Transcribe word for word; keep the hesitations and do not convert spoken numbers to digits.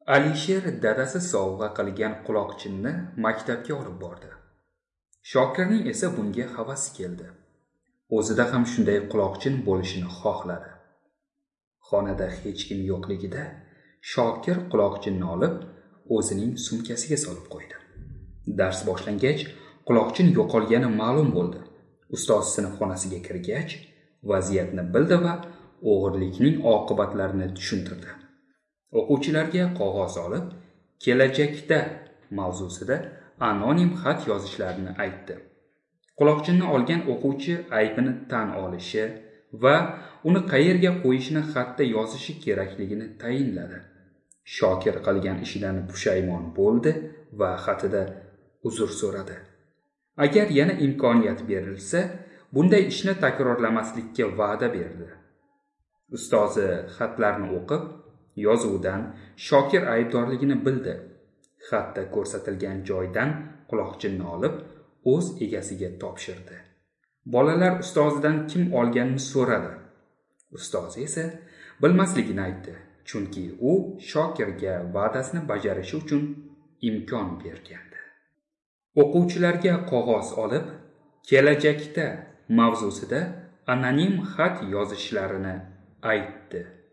Alisher dadasi sovg'a qilgan quloqchinni maktabga olib bordi. Shokirning esa bunga havasi keldi. O'zida ham shunday quloqchin bo'lishini xohladi. Xonada hech kim yo'qligida Shokir quloqchinni olib o'zining sumkasiga solib qo'ydi. Dars boshlangach, quloqchin yo'qolgani ma'lum bo'ldi. Ustoz sinfxonasiga kirgach, vaziyatni bildi va o'g'irlikning oqibatlarini tushuntirdi. O'quvchilarga qog'oz olib, kelajakda mavzusida anonim xat yozishlarini aytdi. Quloqchinni olgan o'quvchi aybini tan olishi va uni qayerga qo'yishni xatda yozishi kerakligini tayinladi. Shokir qilgan ishidan pushaymon bo'ldi va xatida uzr so'radi. Agar yana imkoniyat berilsa, bunday ishni takrorlamaslikka va'da berdi. Ustozi xatlarni o'qib, yozuvdan Shokir aybdorligini bildi. Xatda ko'rsatilgan joydan quloqchinni olib, o'z egasiga topshirdi. Bolalar ustozidan kim olganini so'radi. Ustoz esa bilmasligini aytdi, chunki u Shokirga va'dasini bajarishi uchun imkon bergandi. O'quvchilarga qog'oz olib, kelajakda mavzusida anonim xat yozishlarini aytdi.